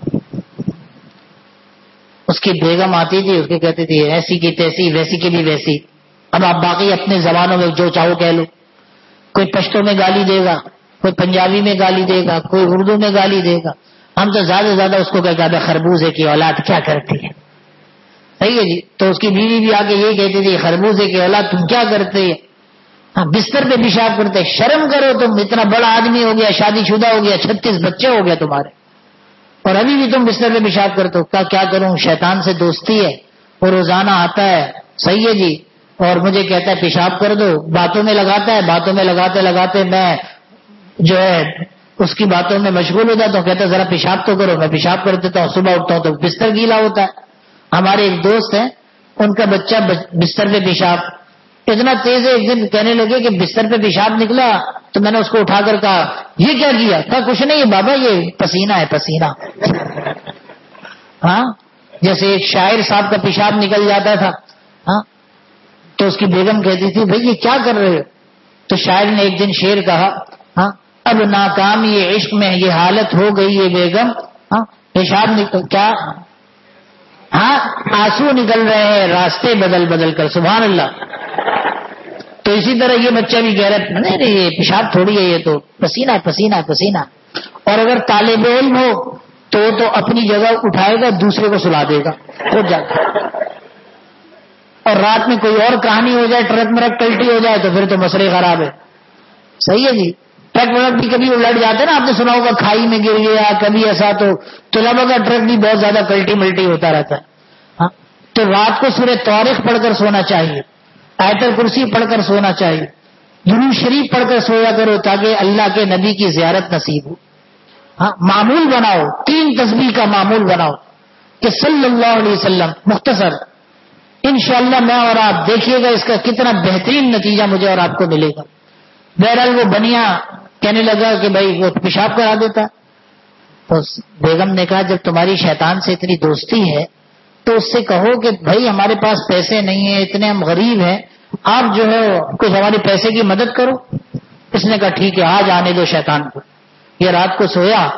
اس کی بیگم آتی تھی، اس کی کہتی تھی ایسی کی تیسی، ویسی کی بھی ویسی. اب آپ باقی اپنے زبانوں میں جو چاہو کہہ لو. کوئی پشتو میں گالی دے گا، کوئی پنجابی میں گالی دے گا، کوئی اردو میں گالی دے گا. ہم تو زیادہ سے زیادہ اس کو کہتے ہیں خربوزے کی اولاد کیا کرتی ہے. صحیح ہے جی. تو اس کی بیوی بھی آ کے یہ کہتی تھی خربوزے کی اولاد تم کیا کرتے. ہاں بستر پہ پیشاب کرتے. شرم کرو تم، اتنا بڑا آدمی ہو گیا، شادی شدہ ہو گیا، 36 بچے ہو گئے تمہارے، اور ابھی بھی تم بستر پہ پیشاب کرتے ہو. کیا کروں، شیطان سے دوستی ہے. وہ روزانہ آتا ہے، صحیح ہے جی، اور مجھے کہتا ہے پیشاب کر دو. باتوں میں لگاتا ہے، باتوں میں لگاتے لگاتے میں جو ہے اس کی باتوں میں مشغول ہو جاتا ہوں. کہتا ہے ذرا پیشاب تو کرو. میں پیشاب کر دیتا ہوں. صبح اٹھتا ہوں تو بستر گیلا ہوتا ہے. ہمارے ایک دوست ہیں، ان کا بچہ بستر پہ پیشاب اتنا تیز ہے، ایک دن کہنے لگے کہ بستر پہ پیشاب نکلا. تو میں نے اس کو اٹھا کر کہا یہ کیا کیا؟ کہا کچھ نہیں بابا، یہ پسینہ ہے پسینہ. ہاں جیسے ایک شاعر صاحب کا پیشاب نکل جاتا تھا. ہاں تو اس کی بیگم کہتی تھی بھائی یہ کیا کر رہے ہو؟ تو شاعر نے ایک دن شعر کہا، ہاں اب ناکامی عشق میں یہ حالت ہو گئی ہے بیگم. ہاں پیشاب نکل کیا، ہاں آنسو نکل رہے ہیں راستے بدل بدل کر. سبحان اللہ. تو اسی طرح یہ بچہ بھی کہہ رہا نہیں نہیں یہ پیشاب تھوڑی ہے، یہ تو پسینہ پسینہ پسینہ. اور اگر طالب علم ہو تو اپنی جگہ اٹھائے گا، دوسرے کو سلا دے گا خود جا کر. اور رات میں کوئی اور کہانی ہو جائے، ٹرک مرک پلٹی ہو جائے تو پھر تو مسئلے خراب ہے. صحیح ہے جی. ٹرک مرک بھی کبھی الٹ جاتے ہیں نا، آپ نے سنا ہوگا کھائی میں گر گیا کبھی ایسا. تو طلبہ کا ٹرک بھی بہت زیادہ پلٹی ملٹی ہوتا رہتا ہے. ہاں تو رات کو سورہ طارق پڑھ کر سونا چاہیے، آیت الکرسی پڑھ کر سونا چاہیے، درود شریف پڑھ کر سویا کرو تاکہ اللہ کے نبی کی زیارت نصیب ہو. ہاں معمول بناؤ، 3 تسبیح کا معمول بناؤ کہ صلی اللہ علیہ وسلم. مختصر انشاءاللہ میں اور آپ دیکھیے گا اس کا کتنا بہترین نتیجہ مجھے اور آپ کو ملے گا. بہرحال وہ بنیا کہنے لگا کہ بھائی وہ پیشاب کرا دیتا. تو بیگم نے کہا جب تمہاری شیطان سے اتنی دوستی ہے تو اس سے کہو کہ بھائی ہمارے پاس پیسے نہیں ہیں، اتنے ہم غریب ہیں، آپ جو ہے کچھ ہمارے پیسے کی مدد کرو. اس نے کہا ٹھیک ہے آج آنے دو شیطان کو. یہ رات کو سویا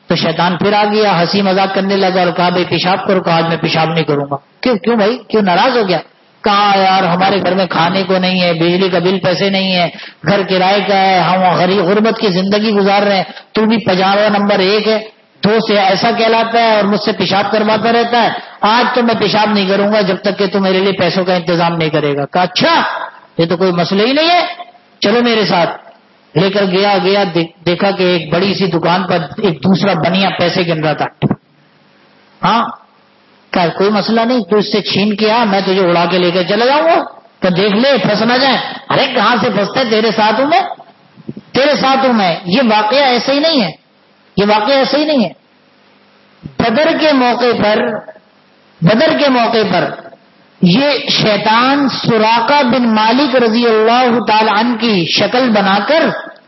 تو شیطان پھر آ گیا، ہنسی مذاق کرنے لگا اور کہا بھائی پیشاب کرو. کہا آج میں پیشاب نہیں کروں گا. کیوں بھائی، کیوں ناراض ہو گیا؟ کہا یار ہمارے گھر میں کھانے کو نہیں ہے، بجلی کا بل پیسے نہیں ہے، گھر کرائے کا ہے، ہم غربت کی زندگی گزار رہے ہیں، تو بھی پجامہ نمبر 1 ہے، 2 سے ایسا کہلاتا ہے اور مجھ سے پیشاب کرواتا رہتا ہے. آج تو میں پیشاب نہیں کروں گا جب تک کہ تو میرے لیے پیسوں کا انتظام نہیں کرے گا. کہا اچھا یہ تو کوئی مسئلہ ہی نہیں ہے، چلو میرے ساتھ. لے کر گیا دیکھا کہ ایک بڑی سی دکان پر ایک دوسرا بنیا پیسے گن رہا تھا. ہاں کہا کوئی مسئلہ نہیں، تو اس سے چھین کے آ، میں تجھے اڑا کے لے کر چلا جاؤں گا، تو دیکھ لے پھنس نہ جائیں. ارے کہاں سے پھنستا ہے، تیرے ساتھ ہوں میں، تیرے ساتھ ہوں میں. یہ واقعہ ایسا ہی نہیں ہے، یہ واقعہ ایسا ہی نہیں ہے. بدر کے موقع پر یہ شیطان سراقہ بن مالک رضی اللہ تعالی عنہ کی شکل بنا کر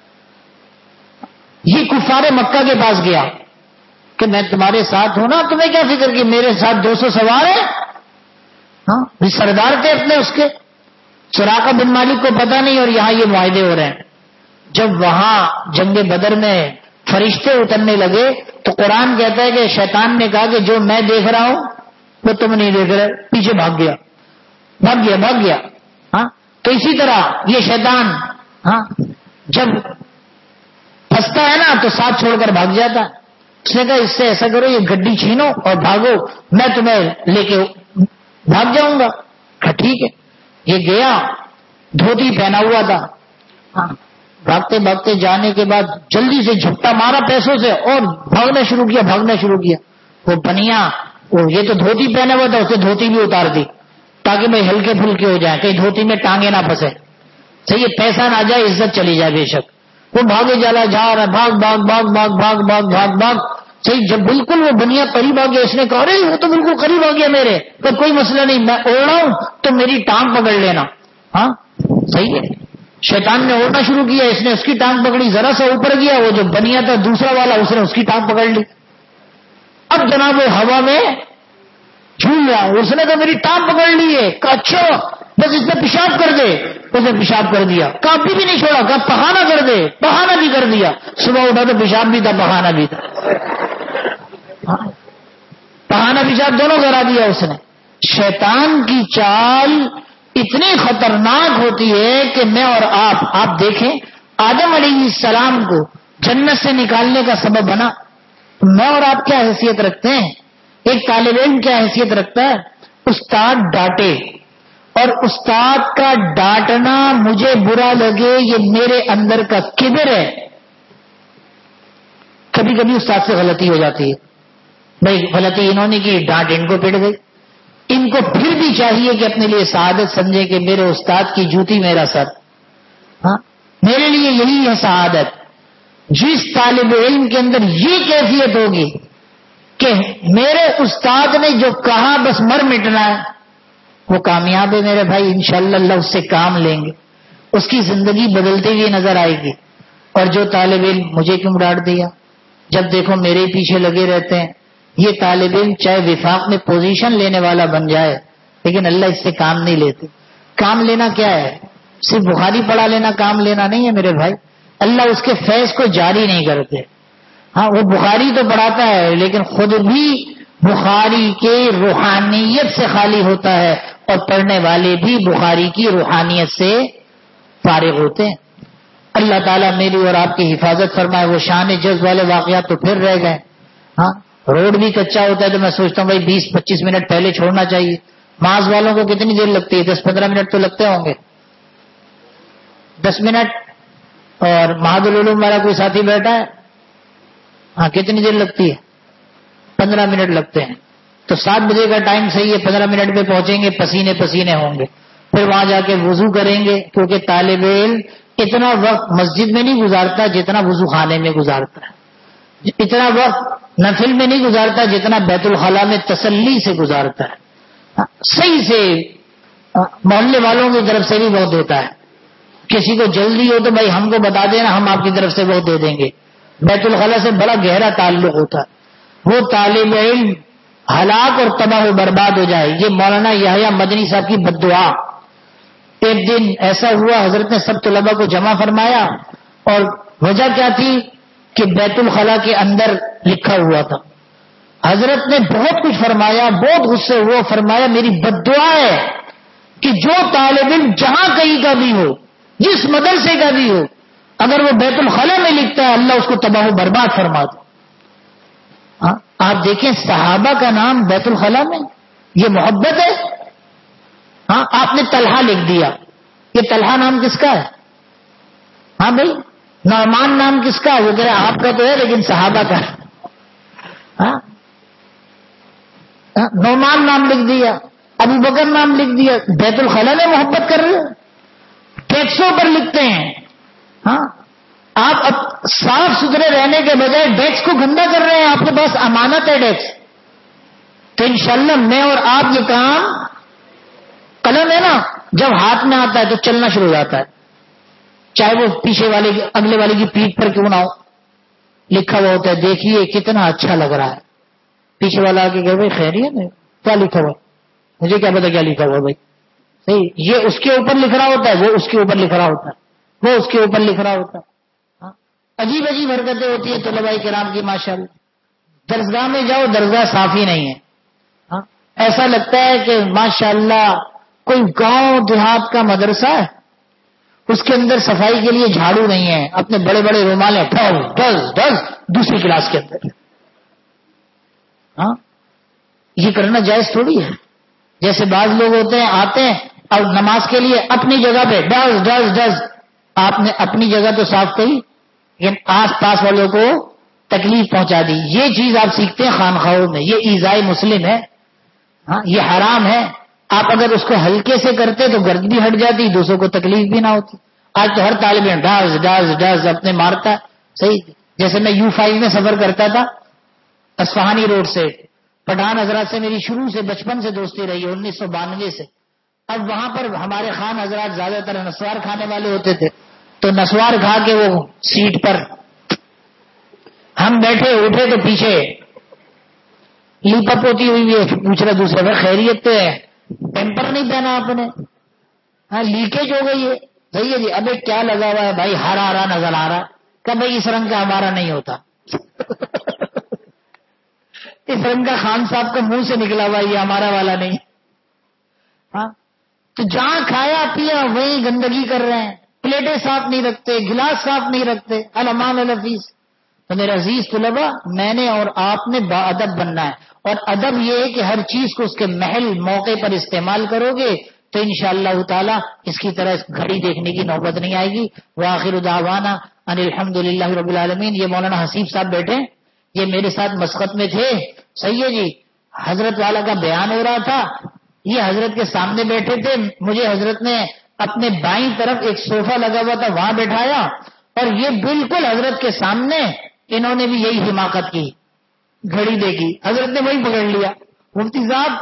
یہ کفار مکہ کے پاس گیا کہ میں تمہارے ساتھ ہوں نا، تمہیں کیا فکر کہ میرے ساتھ 200 سوار ہیں. ہاں سردار تھے اپنے اس کے. سراقہ بن مالک کو پتہ نہیں اور یہاں یہ معاہدے ہو رہے ہیں. جب وہاں جنگ بدر میں فرشتے اترنے لگے تو قرآن کہتا ہے کہ شیطان نے کہا کہ جو میں دیکھ رہا ہوں وہ تم نہیں دیکھ رہے، پیچھے بھاگ گیا. ہاں تو اسی طرح یہ شیطان ہاں جب پھنستا ہے نا تو ساتھ چھوڑ کر بھاگ جاتا ہے. اس نے کہا اس سے ایسا کرو یہ گڈی چھینو اور بھاگو، میں تمہیں لے کے بھاگ جاؤں گا. کہا ٹھیک ہے. یہ گیا، دھوتی پہنا ہوا تھا. ہاں بھاگتے بھاگتے جانے کے بعد جلدی سے جھپٹا مارا پیسوں سے اور بھاگنا شروع کیا. وہ بنیا یہ تو دھوتی پہنا ہوا تھا، اسے دھوتی بھی اتار دی تاکہ میں ہلکے پھلکے ہو جائیں، کہیں دھوتی میں ٹانگیں نہ پھنسے. صحیح ہے، پیسہ نہ جائے، عزت چلی جائے بے شک. وہ بھاگے جا رہا، بھاگ. صحیح جب بالکل وہ بنیا قریب آ گیا، اس نے کہا ارے وہ تو بالکل قریب آ گیا میرے، پر کوئی مسئلہ نہیں، میں اوڑ رہا ہوں تو میری ٹانگ پکڑ لینا. ہاں صحیح ہے. شیطان نے اوڑنا شروع کیا، اس نے اس کی ٹانگ پکڑی، ذرا سا اوپر گیا، وہ جو بنیا تھا دوسرا والا اس نے اس کی ٹانگ پکڑ لی. اب جناب وہ ہوا میں جھول رہا، اس نے کہا میری ٹانگ پکڑ لی ہے. کہا اچھا بس اس میں پیشاب کر دے. اس نے پیشاب کر دیا. کہا ابھی بھی نہیں چھوڑا. کہا بہانہ کر دے. بہانہ بھی کر دیا. صبح اٹھا تو پیشاب بھی تھا، بہانہ بھی تھا. بہانہ پیشاب دونوں کرا دیا اس نے. شیطان کی چال اتنی خطرناک ہوتی ہے کہ میں اور آپ دیکھیں آدم علیہ السلام کو جنت سے نکالنے کا سبب بنا. میں اور آپ کیا حیثیت رکھتے ہیں؟ ایک طالب علم کیا حیثیت رکھتا ہے؟ استاد ڈانٹے اور استاد کا ڈانٹنا مجھے برا لگے، یہ میرے اندر کا کبر ہے. کبھی کبھی استاد سے غلطی ہو جاتی ہے، بھائی غلطی انہوں نے کی، ڈانٹ ان کو پڑ گئی. ان کو پھر بھی چاہیے کہ اپنے لیے سعادت سمجھے کہ میرے استاد کی جوتی میرا سر. ہاں میرے لیے یہی ہے سعادت. جس طالب علم کے اندر یہ کیفیت ہوگی کہ میرے استاد نے جو کہا بس مر مٹنا ہے، وہ کامیاب ہے میرے بھائی. انشاءاللہ اللہ اس سے کام لیں گے، اس کی زندگی بدلتی ہوئی نظر آئے گی. اور جو طالب علم مجھے کیوں ڈانٹ دیا، جب دیکھو میرے پیچھے لگے رہتے ہیں، یہ طالب علم چاہے وفاق میں پوزیشن لینے والا بن جائے لیکن اللہ اس سے کام نہیں لیتے. کام لینا کیا ہے؟ صرف بخاری پڑھا لینا کام لینا نہیں ہے میرے بھائی. اللہ اس کے فیض کو جاری نہیں کرتے. ہاں وہ بخاری تو پڑھاتا ہے لیکن خود بھی بخاری کے روحانیت سے خالی ہوتا ہے اور پڑھنے والے بھی بخاری کی روحانیت سے فارغ ہوتے ہیں. اللہ تعالیٰ میری اور آپ کی حفاظت فرمائے. وہ شان جذب والے واقعات تو پھر رہ گئے. ہاں روڈ بھی کچا ہوتا ہے تو میں سوچتا ہوں بھائی 20-25 منٹ پہلے چھوڑنا چاہیے. معاذ والوں کو کتنی دیر لگتی ہے؟ 10-15 منٹ تو لگتے ہوں گے. 10 منٹ. اور مہاد العلوم والا کوئی ساتھی بیٹھا ہے، ہاں کتنی دیر لگتی ہے؟ 15 منٹ لگتے ہیں. تو 7 بجے کا ٹائم صحیح ہے، 15 منٹ میں پہنچیں گے، پسینے پسینے ہوں گے. پھر وہاں جا کے وضو کریں گے، کیونکہ طالب علم اتنا وقت مسجد میں نہیں گزارتا جتنا وضو خانے میں گزارتا ہے. اتنا وقت نفل میں نہیں گزارتا جتنا بیت الخلاء میں تسلی سے گزارتا ہے. صحیح سے محلے والوں کی طرف سے بھی وقت دیتا ہے. کسی کو جلدی ہو تو بھائی ہم کو بتا دینا، ہم آپ کی طرف سے وقت دے دیں گے. بیت الخلاء سے بڑا گہرا تعلق ہوتا ہے. وہ طالب علم ہلاک اور تباہ و برباد ہو جائے. یہ مولانا یحییٰ مدنی صاحب کی بد دعا. ایک دن ایسا ہوا حضرت نے سب طلباء کو جمع فرمایا اور وجہ کیا تھی کہ بیت الخلا کے اندر لکھا ہوا تھا. حضرت نے بہت کچھ فرمایا, بہت غصے ہوا, فرمایا میری بد دعا ہے کہ جو طالب علم جہاں کہیں کا بھی ہو, جس مدرسے کا بھی ہو, اگر وہ بیت الخلا میں لکھتا ہے اللہ اس کو تباہ و برباد فرما دے. ہاں آپ دیکھیں صحابہ کا نام بیت الخلا میں, یہ محبت ہے. ہاں آپ نے طلحہ لکھ دیا, یہ طلحہ نام کس کا ہے؟ ہاں بھائی نعمان نام کس کا ہے؟ وہ کہہ رہا آپ کا تو ہے لیکن صحابہ کا ہے. ہاں نعمان نام لکھ دیا, ابو بکر نام لکھ دیا. بیت الخلا میں محبت کر رہے, ٹیکسوں پر لکھتے ہیں. ہاں آپ اب صاف ستھرے رہنے کے بجائے ڈیسک کو گندا کر رہے ہیں. آپ کے پاس امانت ہے ڈیسک, تو انشاءاللہ میں اور آپ یہ کام, قلم ہے نا جب ہاتھ میں آتا ہے تو چلنا شروع ہو جاتا ہے, چاہے وہ پیچھے والے کی اگلے والے کی پیٹھ پر کیوں نہ ہو. لکھا ہوا ہوتا ہے دیکھیے کتنا اچھا لگ رہا ہے. پیچھے والا آ کے کہ بھائی خیریت ہے, کیا لکھا ہوا, مجھے کیا پتا کیا لکھا ہوا بھائی. صحیح, یہ اس کے اوپر لکھ رہا ہوتا ہے, وہ اس کے اوپر لکھ رہا ہوتا ہے, وہ اس کے اوپر لکھ رہا ہوتا ہے. عجیب عجیب حرکتیں ہوتی ہیں طلباء کرام کی ماشاءاللہ. درسگاہ میں جاؤ درسگاہ صاف ہی نہیں ہے. ایسا لگتا ہے کہ ماشاءاللہ کوئی گاؤں دیہات کا مدرسہ ہے, اس کے اندر صفائی کے لیے جھاڑو نہیں ہے, اپنے بڑے بڑے رومال ہیں, ڈز دوسری کلاس کے اندر. ہاں یہ کرنا جائز تھوڑی ہے. جیسے بعض لوگ ہوتے ہیں آتے ہیں اور نماز کے لیے اپنی جگہ پہ ڈز. آپ نے اپنی جگہ تو صاف کری لیکن آس پاس والوں کو تکلیف پہنچا دی. یہ چیز آپ سیکھتے ہیں خانخواہوں میں, یہ ایذائے مسلم ہے. ہاں یہ حرام ہے. آپ اگر اس کو ہلکے سے کرتے تو گرد بھی ہٹ جاتی, دوسروں کو تکلیف بھی نہ ہوتی. آج تو ہر طالب علم ڈاز اپنے مارتا ہے. صحیح, جیسے میں U5 میں سفر کرتا تھا اصفہانی روڈ سے, پٹھان حضرات سے میری شروع سے بچپن سے دوستی رہی ہے 1992 سے. اب وہاں پر ہمارے خان حضرات زیادہ تر نسوار کھانے والے ہوتے تھے, تو نسوار کھا کے وہ سیٹ پر ہم بیٹھے اٹھے تو پیچھے لیپپ ہوتی ہوئی ہے, پوچھ رہا دوسرے پر خیریت تو ہے, ٹیمپر نہیں پہنا آپ نے, ہاں لیکیج ہو گئی ہے. صحیح ہے جی, ابے کیا لگا ہوا ہے بھائی, ہرا نظر آ رہا, کہ بھائی اس رنگ کا ہمارا نہیں ہوتا. اس رنگ کا خان صاحب کا منہ سے نکلا ہوا یہ ہمارا والا نہیں. ہاں تو جہاں کھایا پیا وہیں گندگی کر رہے ہیں, پلیٹیں صاف نہیں رکھتے, گلاس صاف نہیں رکھتے. الامان الحفیظ. تو میرے عزیز طلباء, میں نے اور آپ نے با ادب بننا ہے, اور ادب یہ ہے کہ ہر چیز کو اس کے محل موقع پر استعمال کرو گے تو انشاءاللہ تعالی اس کی طرح گھڑی دیکھنے کی نوبت نہیں آئے گی. وآخر دعوانا ان الحمدللہ رب العالمین. یہ مولانا حسیب صاحب بیٹھے, یہ میرے ساتھ مسقط میں تھے. صحیح ہے جی, حضرت والا کا بیان ہو رہا تھا, یہ حضرت کے سامنے بیٹھے تھے. مجھے حضرت نے اپنے بائیں طرف ایک صوفہ لگا ہوا تھا وہاں بٹھایا, اور یہ بالکل حضرت کے سامنے انہوں نے بھی یہی حماقت کی, گھڑی دیکھی, حضرت نے وہی پکڑ لیا. مفتی صاحب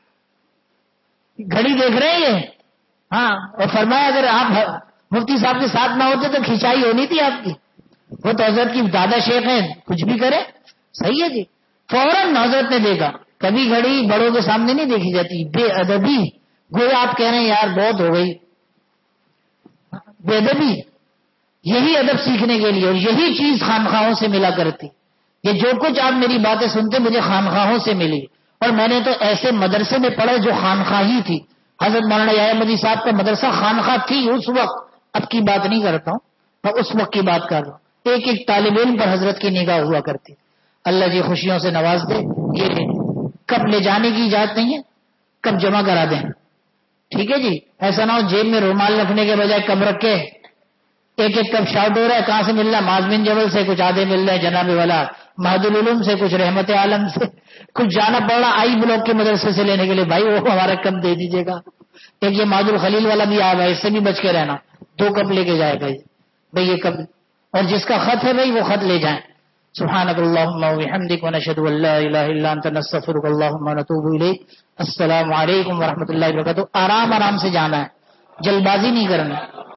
گھڑی دیکھ رہے ہیں یہ, ہاں, اور فرمایا اگر آپ مفتی صاحب کے ساتھ نہ ہوتے تو کھینچائی ہونی تھی آپ کی. وہ تو حضرت کی دادا شیخ ہیں, کچھ بھی کرے. صحیح ہے جی, فوراً حضرت نے دیکھا. کبھی گھڑی بڑوں کے سامنے نہیں دیکھی جاتی, بے ادبی. گویا آپ کہہ رہے ہیں یار بہت ہو گئی بے ادبی. یہی ادب سیکھنے کے لیے, اور یہی چیز خانخواہوں سے ملا کرتی. یہ جو کچھ آپ میری باتیں سنتے مجھے خانخواہوں سے ملی, اور میں نے تو ایسے مدرسے میں پڑھا جو خانخواہی تھی. حضرت مولانا یحییٰ احمدی صاحب کا مدرسہ خانخواہ تھی اس وقت, اب کی بات نہیں کرتا ہوں, میں اس وقت کی بات کر رہا ہوں. ایک ایک طالب علم پر حضرت کی نگاہ ہوا کرتی. اللہ جی خوشیوں سے نواز دے. یہ کب لے جانے کی اجازت نہیں ہے, کب جمع کرا دیں. ٹھیک ہے جی, ایسا نہ ہو جیب میں رومال رکھنے کے بجائے کب رکھے. ایک ایک کب شاؤٹ ہو رہا ہے, کہاں سے مل رہا ہے, معاذ جبل سے کچھ آدھے مل رہے ہیں, جناب والا مہد العلوم سے, کچھ رحمت عالم سے, کچھ جانا پڑ رہا آئی بلاک کے مدرسے سے لینے کے لیے. بھائی وہ ہمارا کب دے دیجیے گا. ایک یہ مہد الخلیل والا بھی آیا ہے, اس سے بھی بچ کے رہنا, 2 کپ لے کے جائے گا بھائی یہ کب, اور جس کا خط ہے بھائی وہ خط لے جائیں. سبحانک اللہم و بحمدک ونشہد ان لا الہ الا انت نستغفرک اللہم ونتوب الیک. السلام علیکم ورحمۃ اللہ وبرکاتہ. آرام آرام سے جانا ہے, جلد بازی نہیں کرنا.